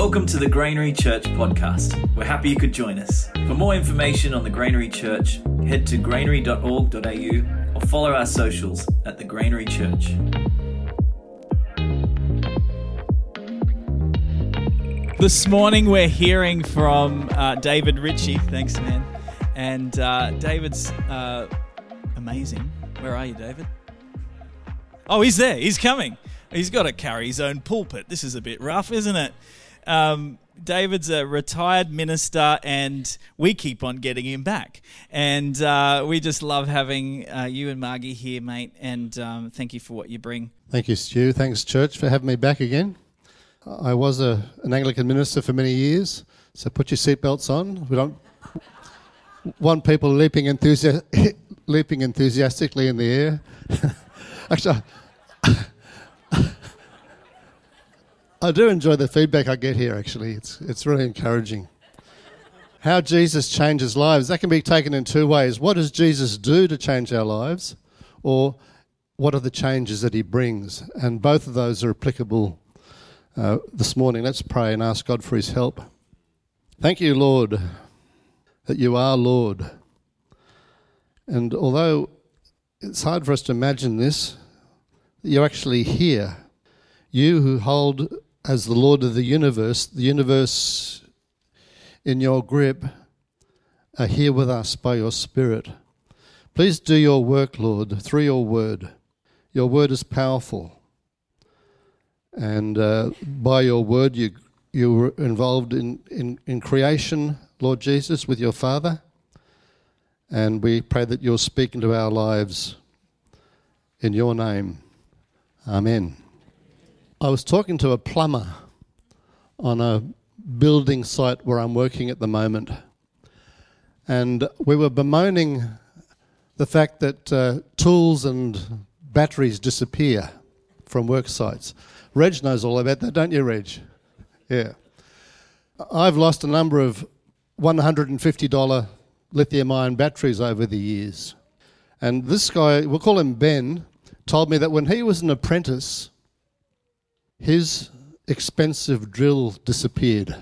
Welcome to the Granary Church podcast. We're happy you could join us. For more information on the Granary Church, head to granary.org.au or follow our socials at the Granary Church. This morning we're hearing from David Ritchie. Thanks, man. And David's amazing. Where are you, David? Oh, he's there. He's coming. He's got to carry his own pulpit. This is a bit rough, isn't it? David's a retired minister, and we keep on getting him back. And we just love having you and Margie here, mate. And thank you for what you bring. Thank you, Stu. Thanks, church, for having me back again. I was an Anglican minister for many years, so put your seatbelts on. We don't want people leaping enthusiastically in the air. Actually, I do enjoy the feedback I get here, actually. It's really encouraging. How Jesus changes lives, that can be taken in two ways. What does Jesus do to change our lives? Or what are the changes that he brings? And both of those are applicable this morning. Let's pray and ask God for his help. Thank you, Lord, that you are Lord. And although it's hard for us to imagine this, you're actually here. You who hold as the Lord of the universe in your grip, are here with us by your Spirit. Please do your work, Lord, through your word. Your word is powerful. And by your word, you were involved in creation, Lord Jesus, with your Father. And we pray that you'll speak into our lives in your name. Amen. I was talking to a plumber on a building site where I'm working at the moment. And we were bemoaning the fact that tools and batteries disappear from work sites. Reg knows all about that, don't you, Reg? Yeah. I've lost a number of $150 lithium-ion batteries over the years. And this guy, we'll call him Ben, told me that when he was an apprentice, his expensive drill disappeared.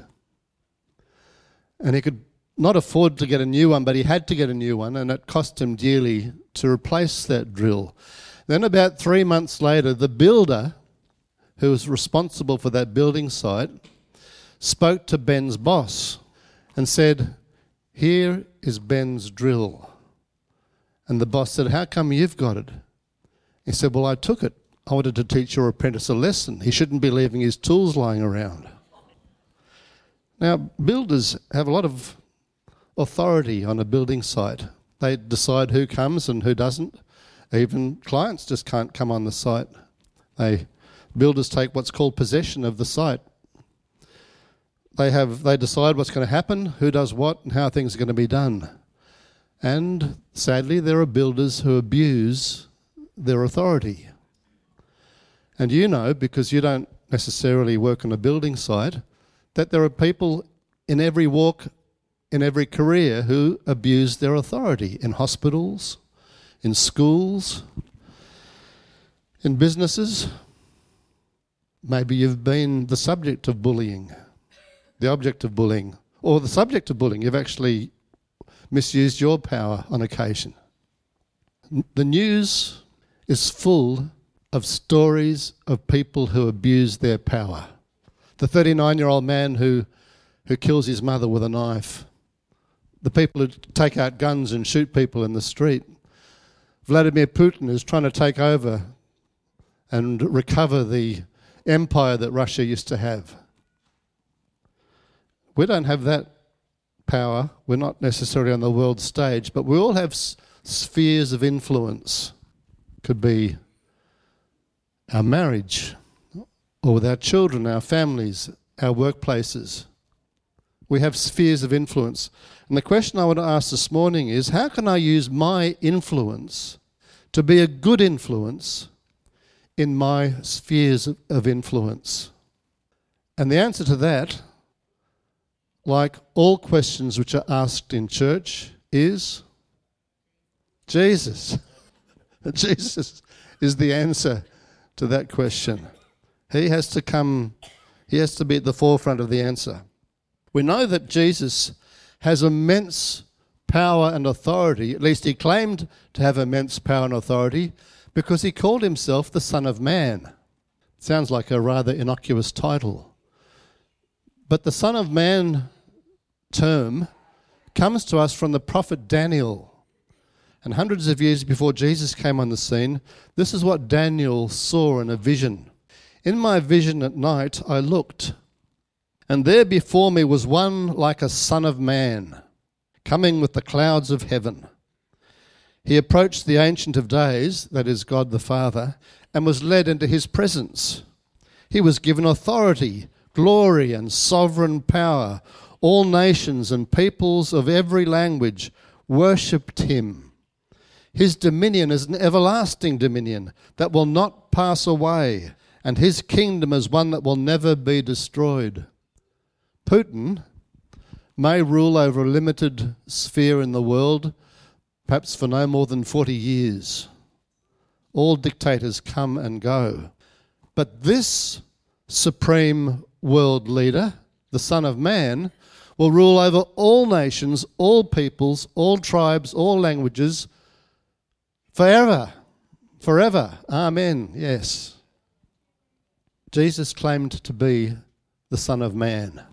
And he could not afford to get a new one, but he had to get a new one, and it cost him dearly to replace that drill. Then about 3 months later, the builder, who was responsible for that building site, spoke to Ben's boss and said, "Here is Ben's drill." And the boss said, "How come you've got it?" He said, "Well, I took it. I wanted to teach your apprentice a lesson. He shouldn't be leaving his tools lying around." Now, builders have a lot of authority on a building site. They decide who comes and who doesn't. Even clients just can't come on the site. Builders take what's called possession of the site. They decide what's going to happen, who does what, and how things are going to be done. And sadly, there are builders who abuse their authority. And you know, because you don't necessarily work on a building site, that there are people in every walk, in every career, who abuse their authority in hospitals, in schools, in businesses. Maybe you've been the subject of bullying, the object of bullying, or the subject of bullying. You've actually misused your power on occasion. The news is full of stories of people who abuse their power. The 39-year-old man who kills his mother with a knife. The people who take out guns and shoot people in the street. Vladimir Putin is trying to take over and recover the empire that Russia used to have. We don't have that power. We're not necessarily on the world stage, but we all have spheres of influence. Could be our marriage, or with our children, our families, our workplaces. We have spheres of influence. And the question I want to ask this morning is, how can I use my influence to be a good influence in my spheres of influence? And the answer to that, like all questions which are asked in church, is Jesus. Jesus is the answer to that question. He has to come He has to be at the forefront of the answer. We know that Jesus has immense power and authority, at least he claimed to have immense power and authority, because he called himself the Son of Man. Sounds like a rather innocuous title. But the Son of Man term comes to us from the prophet Daniel. And hundreds of years before Jesus came on the scene, this is what Daniel saw in a vision. In my vision at night I looked, and there before me was one like a son of man, coming with the clouds of heaven. He approached the Ancient of Days, that is God the Father, and was led into his presence. He was given authority, glory, and sovereign power. All nations and peoples of every language worshipped him. His dominion is an everlasting dominion that will not pass away, and his kingdom is one that will never be destroyed. Putin may rule over a limited sphere in the world, perhaps for no more than 40 years. All dictators come and go. But this supreme world leader, the Son of Man, will rule over all nations, all peoples, all tribes, all languages, forever. Forever. Amen. Yes. Jesus claimed to be the Son of Man.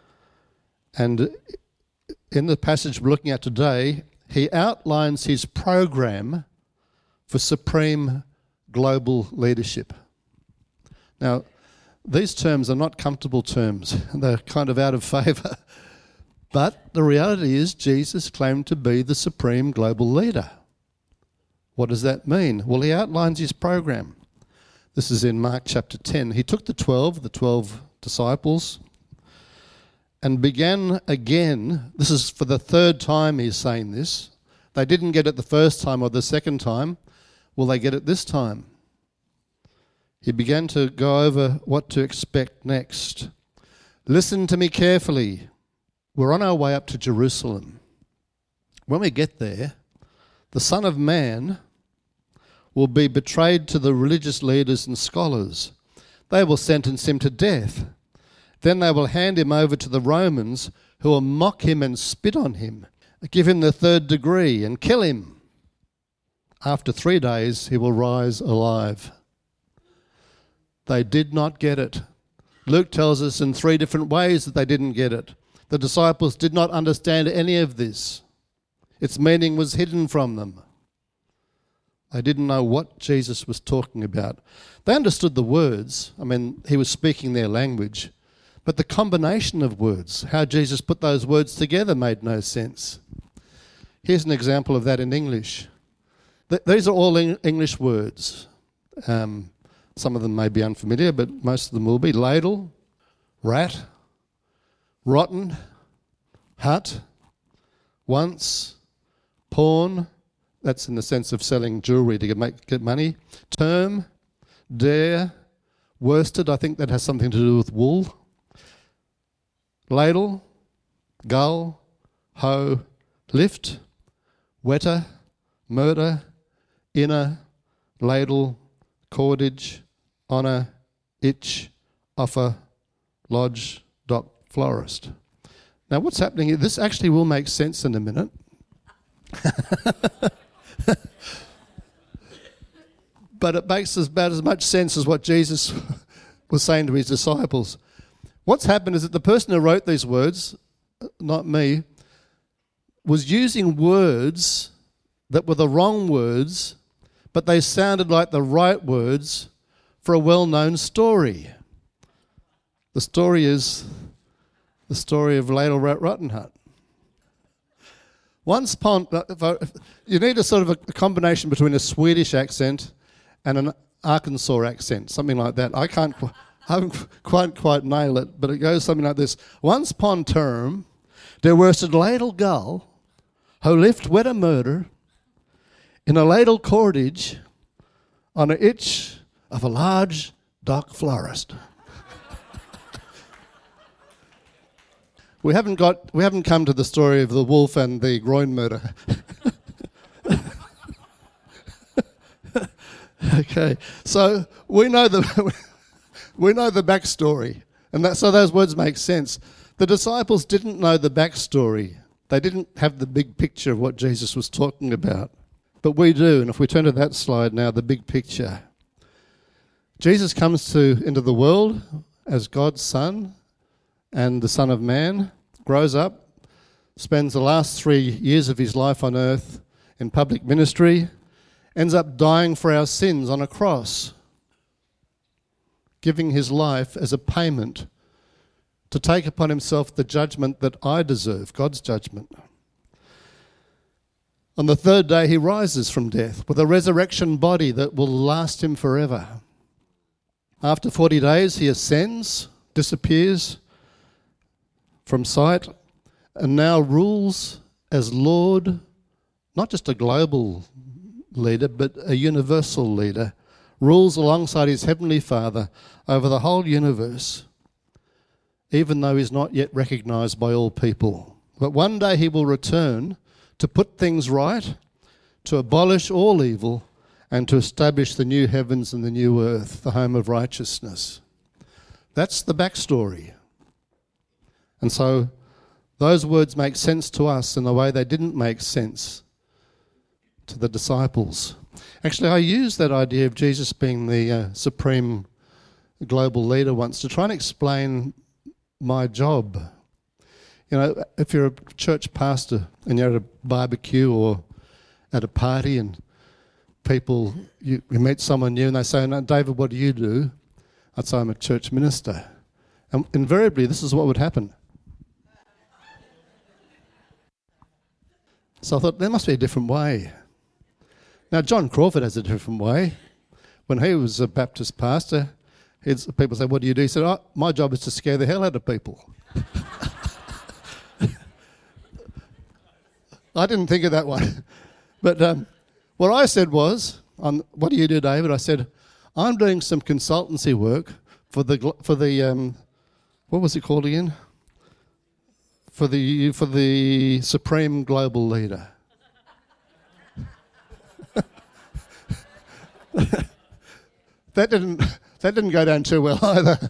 And in the passage we're looking at today, he outlines his program for supreme global leadership. Now, these terms are not comfortable terms. They're kind of out of favour. But the reality is Jesus claimed to be the supreme global leader. What does that mean? Well, he outlines his program. This is in Mark chapter 10. He took the 12 disciples, and began again. This is for the third time he's saying this. They didn't get it the first time or the second time. Will they get it this time? He began to go over what to expect next. Listen to me carefully. We're on our way up to Jerusalem. When we get there, the Son of Man will be betrayed to the religious leaders and scholars. They will sentence him to death. Then they will hand him over to the Romans, who will mock him and spit on him, give him the third degree and kill him. After 3 days, he will rise alive. They did not get it. Luke tells us in 3 different ways that they didn't get it. The disciples did not understand any of this. Its meaning was hidden from them. They didn't know what Jesus was talking about. They understood the words. I mean, he was speaking their language. But the combination of words, how Jesus put those words together, made no sense. Here's an example of that in English. These are all English words. Some of them may be unfamiliar, but most of them will be. Ladle, rat, rotten, hut, once, pawn, that's in the sense of selling jewellery to get money, term, dare, worsted, I think that has something to do with wool, ladle, gull, hoe, lift, wetter, murder, inner, ladle, cordage, honour, itch, offer, lodge, dock, florist. Now what's happening here, this actually will make sense in a minute. But it makes about as much sense as what Jesus was saying to his disciples. What's happened is that the person who wrote these words, not me, was using words that were the wrong words, but they sounded like the right words for a well-known story. The story is the story of Ladle Rat Rotten Hut. Once upon, you need a sort of a combination between a Swedish accent and an Arkansas accent, something like that. I haven't quite nailed it, but it goes something like this. Once upon term, there was a ladle gull who lived with a murder in a ladle cordage on the itch of a large dock florist. We haven't come to the story of the wolf and the groin murder. Okay, so we know the backstory. So those words make sense. The disciples didn't know the backstory. They didn't have the big picture of what Jesus was talking about. But we do, and if we turn to that slide now, the big picture. Jesus comes into the world as God's Son and the Son of Man, grows up, spends the last 3 years of his life on earth in public ministry, ends up dying for our sins on a cross, giving his life as a payment to take upon himself the judgment that I deserve, God's judgment. On the third day, he rises from death with a resurrection body that will last him forever. After 40 days, he ascends, disappears from sight, and now rules as Lord, not just a global leader, but a universal leader, rules alongside his heavenly Father over the whole universe, even though he's not yet recognised by all people. But one day he will return to put things right, to abolish all evil, and to establish the new heavens and the new earth, the home of righteousness. That's the backstory. And so those words make sense to us in a way they didn't make sense to the disciples. Actually, I used that idea of Jesus being the supreme global leader once to try and explain my job. You know, if you're a church pastor and you're at a barbecue or at a party and you meet someone new and they say, "No, David, what do you do?" I'd say, "I'm a church minister." And invariably, this is what would happen. So I thought, there must be a different way. Now, John Crawford has a different way. When he was a Baptist pastor, people say, "What do you do?" He said, "Oh, my job is to scare the hell out of people." I didn't think of that one. But what I said was, "What do you do, David?" I said, "I'm doing some consultancy work for the what was it called again? For the Supreme Global Leader." That didn't go down too well either.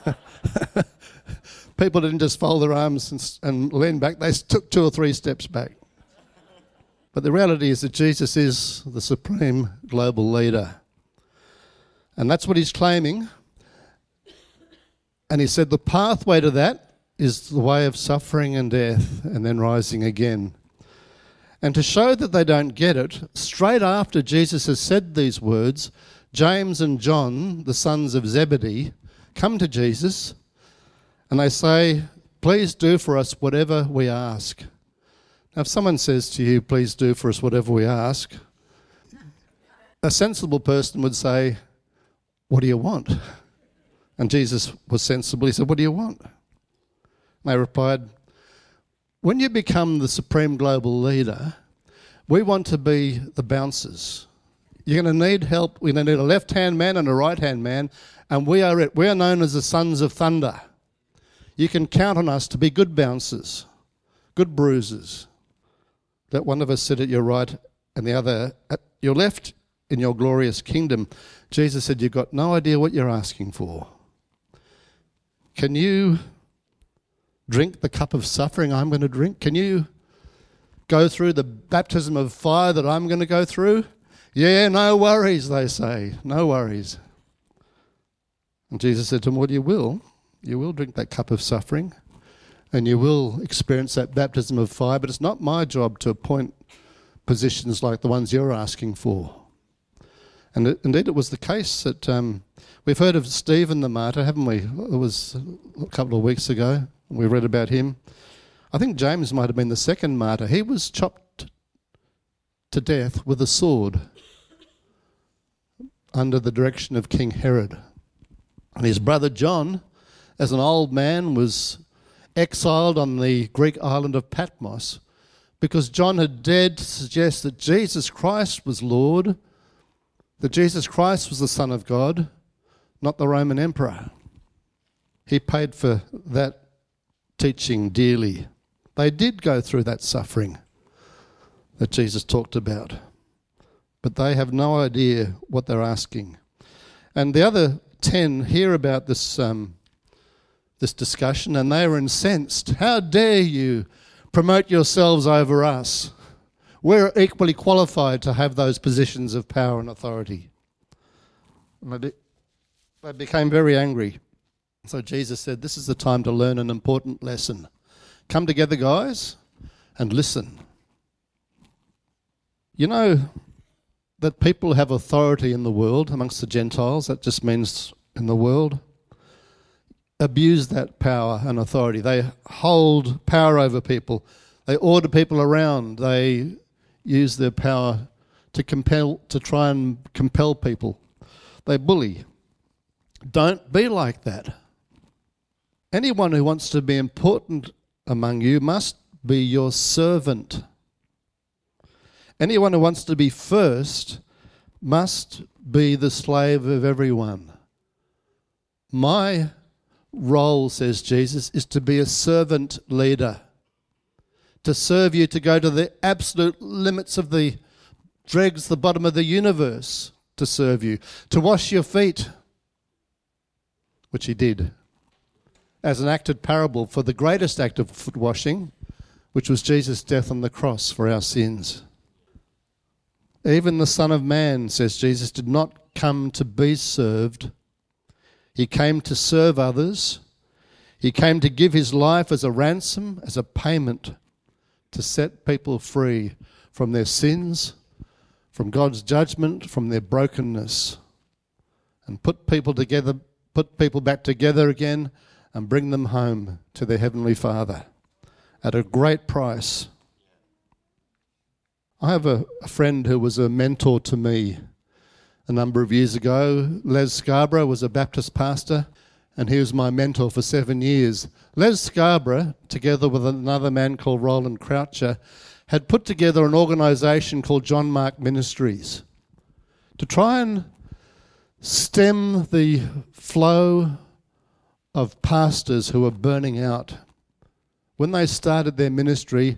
People didn't just fold their arms and lean back. They took 2 or 3 steps back. But the reality is that Jesus is the supreme global leader. And that's what he's claiming. And he said the pathway to that is the way of suffering and death and then rising again. And to show that they don't get it, straight after Jesus has said these words, James and John, the sons of Zebedee, come to Jesus and they say, "Please do for us whatever we ask." Now, if someone says to you, "Please do for us whatever we ask," a sensible person would say, "What do you want?" And Jesus was sensible. He said, "What do you want?" And they replied, "When you become the supreme global leader, we want to be the bouncers. You're going to need help. We're going to need a left-hand man and a right-hand man, and we are it. We are known as the sons of thunder. You can count on us to be good bouncers, good bruisers. Let one of us sit at your right and the other at your left in your glorious kingdom." Jesus said, "You've got no idea what you're asking for. Can you drink the cup of suffering I'm going to drink? Can you go through the baptism of fire that I'm going to go through?" "Yeah, no worries," they say. "No worries." And Jesus said to them, "Well, you will. You will drink that cup of suffering and you will experience that baptism of fire, but it's not my job to appoint positions like the ones you're asking for." And indeed it was the case that we've heard of Stephen the martyr, haven't we? It was a couple of weeks ago. We read about him. I think James might have been the second martyr. He was chopped to death with a sword under the direction of King Herod. And his brother John, as an old man, was exiled on the Greek island of Patmos because John had dared to suggest that Jesus Christ was Lord, that Jesus Christ was the Son of God, not the Roman Emperor. He paid for that teaching dearly. They did go through that suffering that Jesus talked about, but they have no idea what they're asking. And the other 10 hear about this this discussion, and they were incensed. How dare you promote yourselves over us? We're equally qualified to have those positions of power and authority. And they became very angry. So Jesus said, this is the time to learn an important lesson. Come together, guys, and listen. You know that people have authority in the world amongst the Gentiles. That just means in the world. Abuse that power and authority. They hold power over people. They order people around. They use their power to try and compel people. They bully. Don't be like that. Anyone who wants to be important among you must be your servant. Anyone who wants to be first must be the slave of everyone. My role, says Jesus, is to be a servant leader, to serve you, to go to the absolute limits of the dregs, the bottom of the universe, to serve you, to wash your feet, which he did, as an acted parable for the greatest act of foot washing, which was Jesus' death on the cross for our sins. Even the Son of Man, says Jesus, did not come to be served. He came to serve others. He came to give his life as a ransom, as a payment, to set people free from their sins, from God's judgment, from their brokenness, and put people back together again and bring them home to their Heavenly Father at a great price. I have a friend who was a mentor to me a number of years ago. Les Scarborough was a Baptist pastor, and he was my mentor for 7 years. Les Scarborough, together with another man called Roland Croucher, had put together an organisation called John Mark Ministries to try and stem the flow of pastors who were burning out. When they started their ministry,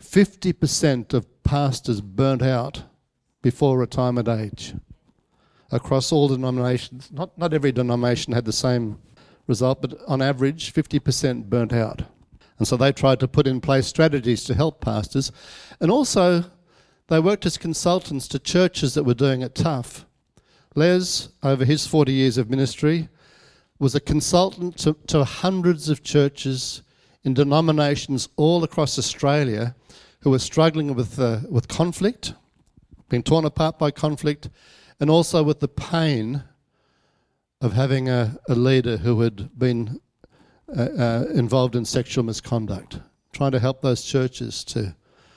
50% of pastors burnt out before retirement age across all denominations. Not every denomination had the same result, but on average, 50% burnt out. And so they tried to put in place strategies to help pastors. And also, they worked as consultants to churches that were doing it tough. Les, over his 40 years of ministry, was a consultant to hundreds of churches in denominations all across Australia who were struggling with conflict, being torn apart by conflict, and also with the pain of having a leader who had been involved in sexual misconduct, trying to help those churches to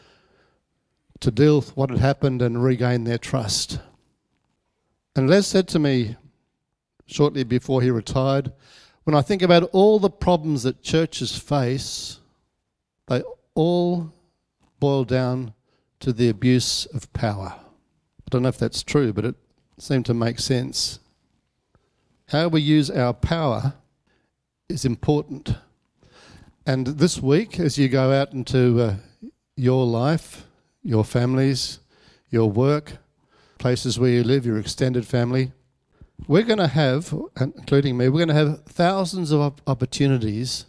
deal with what had happened and regain their trust. And Les said to me shortly before he retired, when I think about all the problems that churches face, they all boil down to the abuse of power. I don't know if that's true, but it seemed to make sense. How we use our power is important. And this week, as you go out into your life, your families, your work, places where you live, your extended family, we're going to have, including me, we're going to have thousands of opportunities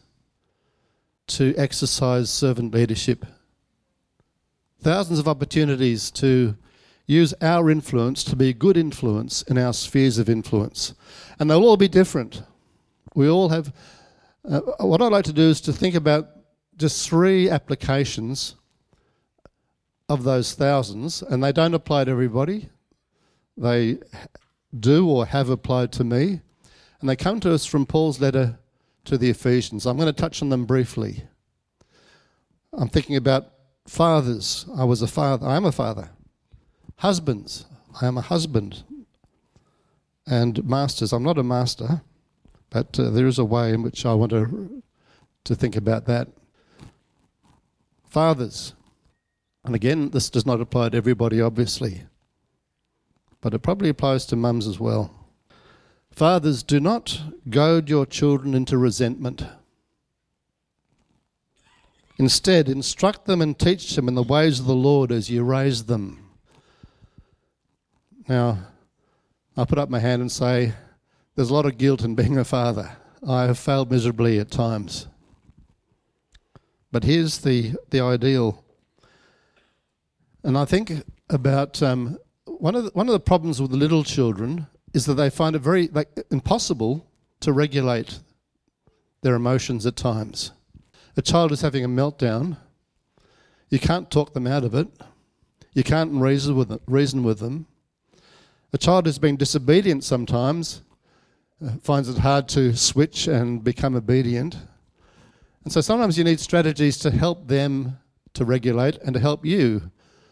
to exercise servant leadership. Thousands of opportunities to use our influence to be good influence in our spheres of influence. And they'll all be different. We all have... what I'd like to do is to think about just 3 applications of those thousands, and they don't apply to everybody. They do or have applied to me, and they come to us from Paul's letter to the Ephesians. I'm going to touch on them briefly. I'm thinking about fathers. I was a father. I am a father. Husbands. I am a husband. And masters. I'm not a master, but there is a way in which I want to think about that. Fathers. And again, this does not apply to everybody, obviously, but it probably applies to mums as well. Fathers, do not goad your children into resentment. Instead, instruct them and teach them in the ways of the Lord as you raise them. Now, I'll put up my hand and say, there's a lot of guilt in being a father. I have failed miserably at times. But here's the ideal. And I think about one of the problems with the little children is that they find it very impossible to regulate their emotions at times. A child is having a meltdown. You can't talk them out of it. You can't reason with them. A child who's been disobedient sometimes finds it hard to switch and become obedient. And so sometimes you need strategies to help them to regulate and to help you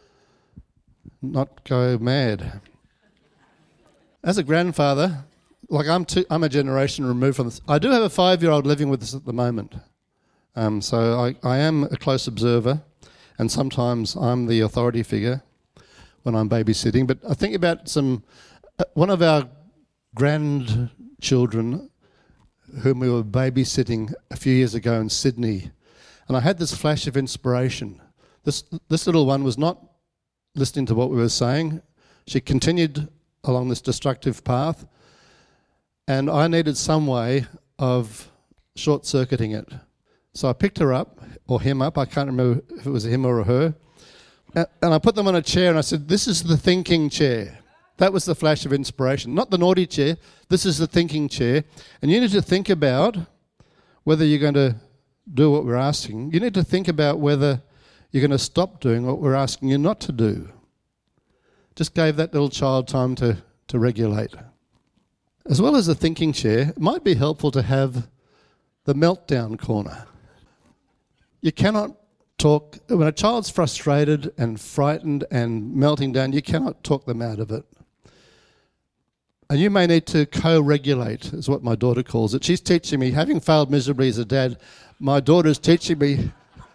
not go mad. As a grandfather, I'm a generation removed from this. I do have a 5-year-old living with us at the moment. So I am a close observer, and sometimes I'm the authority figure when I'm babysitting. But I think about one of our grandchildren whom we were babysitting a few years ago in Sydney, and I had this flash of inspiration. This little one was not listening to what we were saying. She continued along this destructive path, and I needed some way of short-circuiting it. So I picked her up, or him up, I can't remember if it was a him or a her, and I put them on a chair and I said, this is the thinking chair. That was the flash of inspiration. Not the naughty chair, this is the thinking chair. And you need to think about whether you're going to do what we're asking. You need to think about whether you're going to stop doing what we're asking you not to do. Just gave that little child time to regulate. As well as the thinking chair, it might be helpful to have the meltdown corner. You cannot talk, when a child's frustrated and frightened and melting down, you cannot talk them out of it. And you may need to co-regulate, is what my daughter calls it. She's teaching me, having failed miserably as a dad, my daughter's teaching me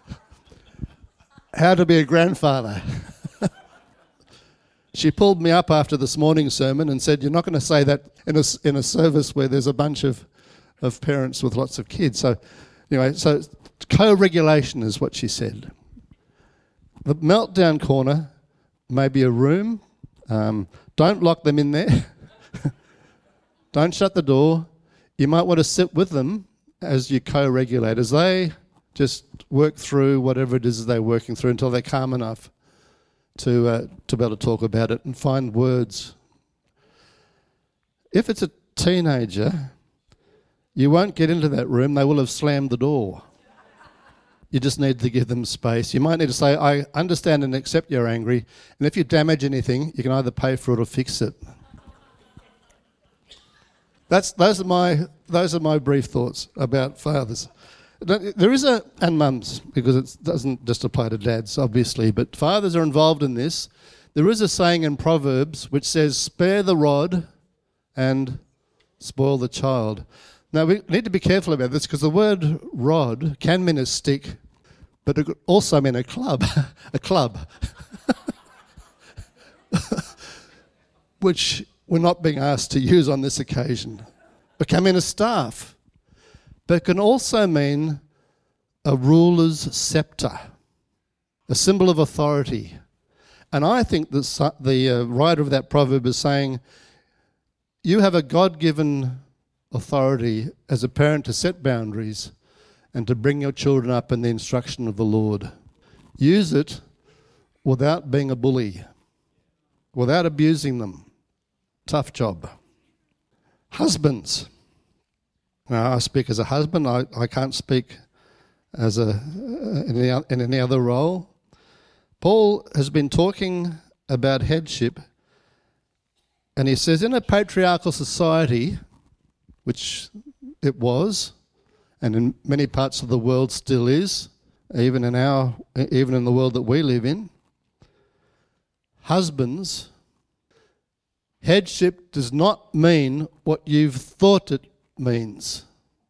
how to be a grandfather. She pulled me up after this morning's sermon and said, you're not going to say that in a service where there's a bunch of parents with lots of kids. So anyway, so co-regulation is what she said. The meltdown corner may be a room. Don't lock them in there. Don't shut the door. You might want to sit with them as you co-regulate, as they just work through whatever it is they're working through until they're calm enough to be able to talk about it and find words. If it's a teenager, you won't get into that room. They will have slammed the door. You just need to give them space. You might need to say, I understand and accept you're angry, and if you damage anything, you can either pay for it or fix it. Those are my brief thoughts about fathers. There is and mums, because it doesn't just apply to dads, obviously, but fathers are involved in this. There is a saying in Proverbs which says, spare the rod and spoil the child. Now, we need to be careful about this because the word rod can mean a stick, but it could also mean a club, which we're not being asked to use on this occasion. It can mean a staff, but it can also mean a ruler's scepter, a symbol of authority. And I think that the writer of that proverb is saying, you have a God-given authority as a parent to set boundaries and to bring your children up in the instruction of the Lord. Use it without being a bully, without abusing them. Tough job. Husbands. Now, I speak as a husband. I can't speak as in any other role. Paul has been talking about headship, and he says in a patriarchal society, which it was, and in many parts of the world still is, even in the world that we live in, husbands, headship does not mean what you've thought it means.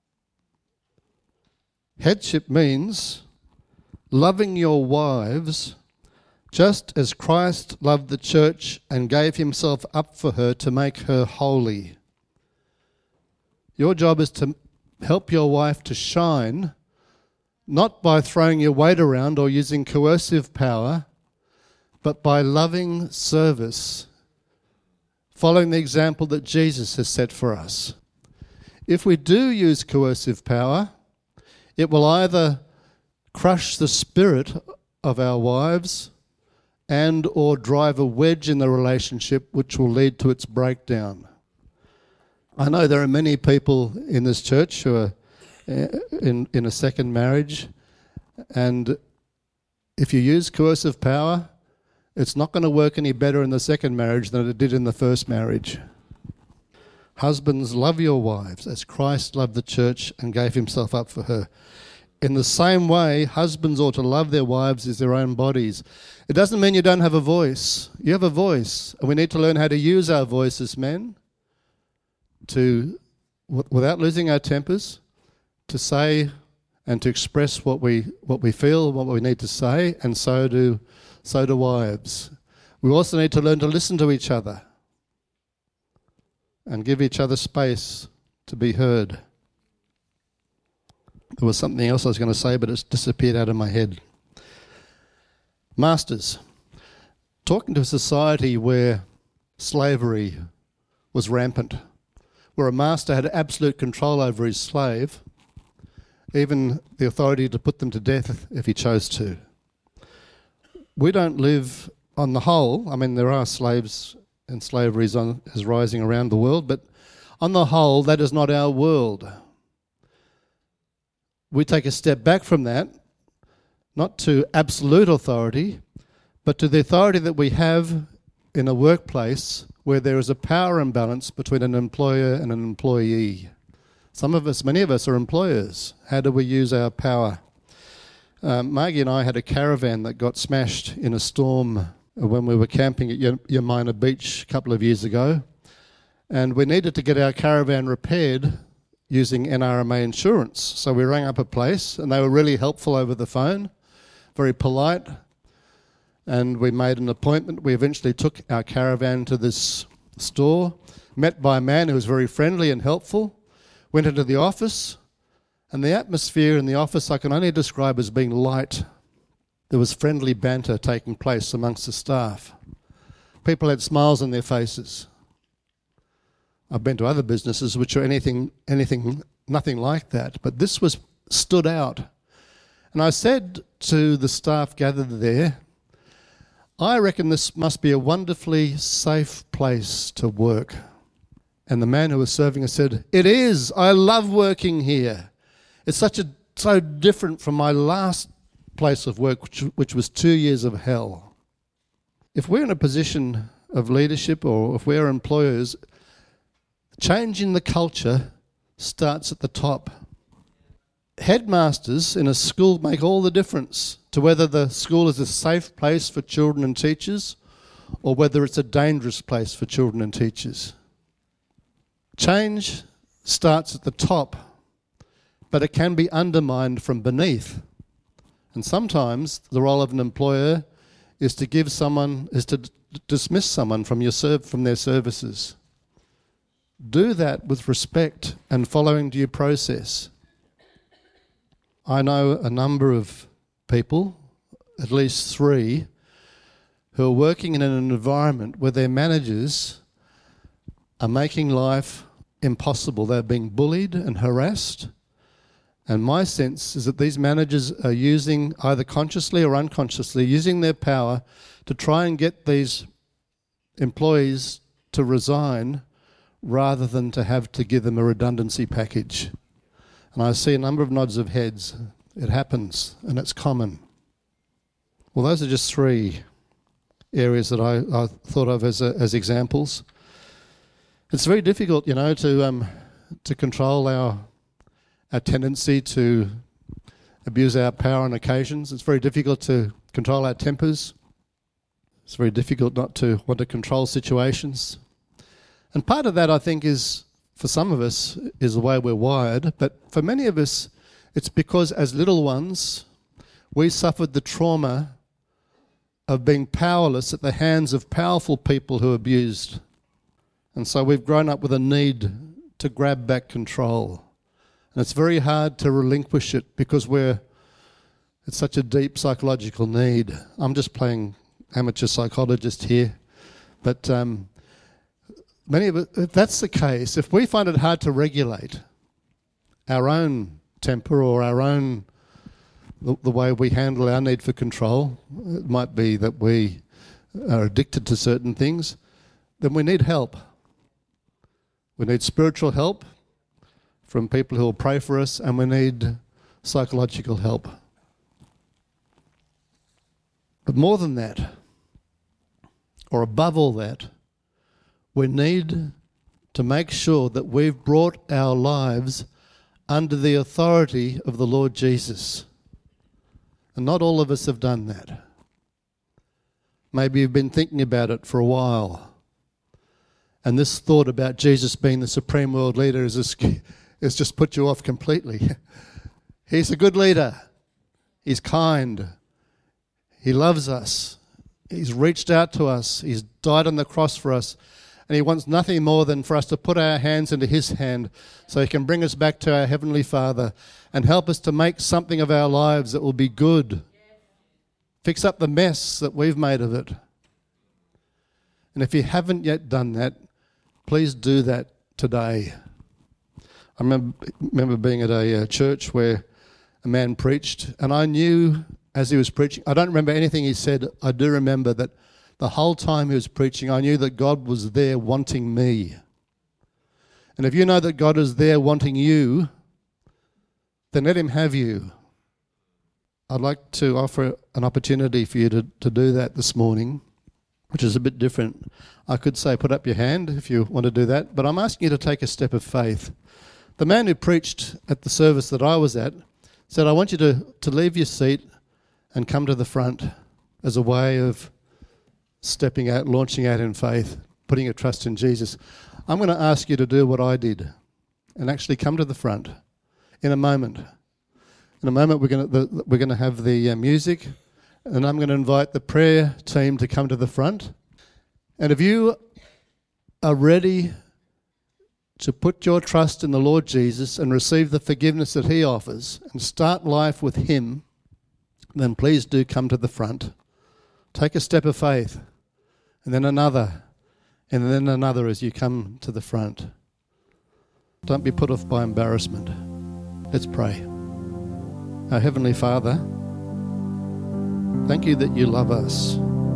Headship means loving your wives just as Christ loved the church and gave himself up for her to make her holy. Your job is to help your wife to shine, not by throwing your weight around or using coercive power, but by loving service, following the example that Jesus has set for us. If we do use coercive power, it will either crush the spirit of our wives and or drive a wedge in the relationship which will lead to its breakdown. I know there are many people in this church who are in a second marriage, and if you use coercive power, it's not going to work any better in the second marriage than it did in the first marriage. Husbands, love your wives as Christ loved the church and gave himself up for her. In the same way, husbands ought to love their wives as their own bodies. It doesn't mean you don't have a voice. You have a voice, and we need to learn how to use our voice as men to, without losing our tempers, to say and to express what we feel, what we need to say, and so do wives. We also need to learn to listen to each other and give each other space to be heard. There was something else I was going to say, but it's disappeared out of my head. Masters, talking to a society where slavery was rampant, where a master had absolute control over his slave, even the authority to put them to death if he chose to. We don't live on the whole, I mean there are slaves and slavery is rising around the world, but on the whole that is not our world. We take a step back from that, not to absolute authority, but to the authority that we have in a workplace where there is a power imbalance between an employer and an employee. Many of us are employers. How do we use our power? Margie and I had a caravan that got smashed in a storm when we were camping at Yamina Beach a couple of years ago, and we needed to get our caravan repaired using NRMA insurance. So we rang up a place, and they were really helpful over the phone, very polite, and we made an appointment. We eventually took our caravan to this store, met by a man who was very friendly and helpful, went into the office, and the atmosphere in the office I can only describe as being light. There was friendly banter taking place amongst the staff. People had smiles on their faces. I've been to other businesses which are nothing like that, but this stood out. And I said to the staff gathered there, I reckon this must be a wonderfully safe place to work. And the man who was serving us said, it is, I love working here. It's so different from my last place of work, which was 2 years of hell. If we're in a position of leadership or if we're employers, changing the culture starts at the top. Headmasters in a school make all the difference to whether the school is a safe place for children and teachers or whether it's a dangerous place for children and teachers. Change starts at the top, but it can be undermined from beneath. And sometimes the role of an employer is to dismiss someone from their services. Do that with respect and following due process. I know a number of people, at least 3, who are working in an environment where their managers are making life impossible. They're being bullied and harassed. And my sense is that these managers are using, either consciously or unconsciously, using their power to try and get these employees to resign rather than to have to give them a redundancy package. And I see a number of nods of heads. It happens, and it's common. Well, those are just 3 areas that I thought of as examples. It's very difficult, to control our tendency to abuse our power on occasions. It's very difficult to control our tempers. It's very difficult not to want to control situations. And part of that, I think, is, for some of us, is the way we're wired. But for many of us, it's because as little ones, we suffered the trauma of being powerless at the hands of powerful people who abused. And so we've grown up with a need to grab back control. And it's very hard to relinquish it because it's such a deep psychological need. I'm just playing amateur psychologist here. But many of us, if that's the case, if we find it hard to regulate, our own temper or our own, the way we handle our need for control. It might be that we are addicted to certain things. Then we need help. We need spiritual help from people who will pray for us, and we need psychological help. But more than that, or above all that, we need to make sure that we've brought our lives under the authority of the Lord Jesus. And not all of us have done that. Maybe you've been thinking about it for a while. And this thought about Jesus being the supreme world leader has just put you off completely. He's a good leader. He's kind. He loves us. He's reached out to us. He's died on the cross for us. And he wants nothing more than for us to put our hands into his hand so he can bring us back to our Heavenly Father and help us to make something of our lives that will be good. Fix up the mess that we've made of it. And if you haven't yet done that, please do that today. I remember being at a church where a man preached, and I knew as he was preaching, I don't remember anything he said. I do remember that the whole time he was preaching, I knew that God was there wanting me. And if you know that God is there wanting you, then let him have you. I'd like to offer an opportunity for you to do that this morning, which is a bit different. I could say put up your hand if you want to do that, but I'm asking you to take a step of faith. The man who preached at the service that I was at said, I want you to leave your seat and come to the front as a way of stepping out, launching out in faith, putting your trust in Jesus. I'm going to ask you to do what I did and actually come to the front in a moment. In a moment, we're going to have the music, and I'm going to invite the prayer team to come to the front. And if you are ready to put your trust in the Lord Jesus and receive the forgiveness that he offers and start life with him, then please do come to the front. Take a step of faith, and then another as you come to the front. Don't be put off by embarrassment. Let's pray. Our Heavenly Father, thank you that you love us.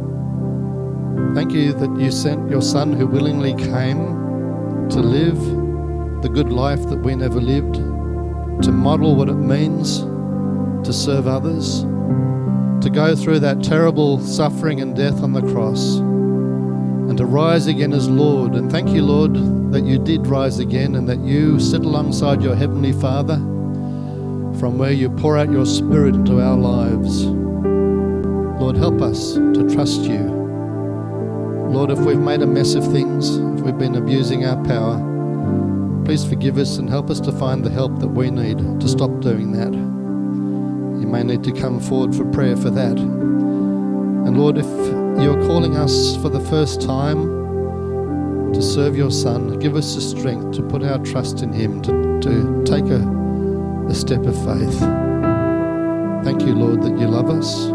Thank you that you sent your Son who willingly came to live the good life that we never lived, to model what it means to serve others, to go through that terrible suffering and death on the cross, and to rise again as Lord. And thank you, Lord, that you did rise again and that you sit alongside your Heavenly Father from where you pour out your Spirit into our lives. Lord, help us to trust you. Lord, if we've made a mess of things, if we've been abusing our power, please forgive us and help us to find the help that we need to stop doing that. You may need to come forward for prayer for that. And Lord, if you're calling us for the first time to serve your Son, give us the strength to put our trust in him, to take a step of faith. Thank you, Lord, that you love us.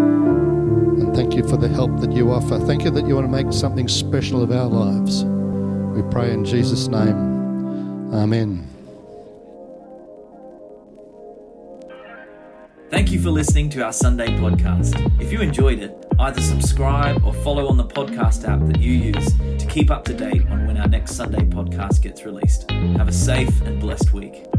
And thank you for the help that you offer. Thank you that you want to make something special of our lives. We pray in Jesus' name. Amen. Thank you for listening to our Sunday podcast. If you enjoyed it, either subscribe or follow on the podcast app that you use to keep up to date on when our next Sunday podcast gets released. Have a safe and blessed week.